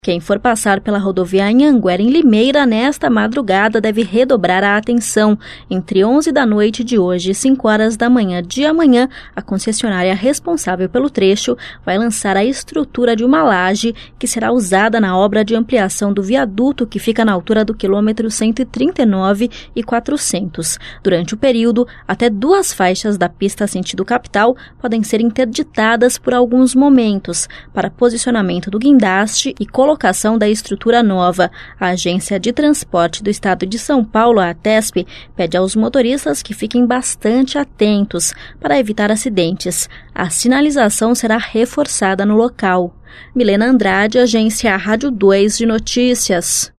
Quem for passar pela rodovia Anhanguera em Limeira nesta madrugada deve redobrar a atenção. Entre 11 da noite de hoje e 5 horas da manhã de amanhã, a concessionária responsável pelo trecho vai lançar a estrutura de uma laje que será usada na obra de ampliação do viaduto que fica na altura do quilômetro 139 e 400. Durante o período, até 2 faixas da pista sentido capital podem ser interditadas por alguns momentos para posicionamento do guindaste e colocação da estrutura nova. A Agência de Transporte do Estado de São Paulo, a ATESP, pede aos motoristas que fiquem bastante atentos para evitar acidentes. A sinalização será reforçada no local. Milena Andrade, Agência Rádio 2 de Notícias.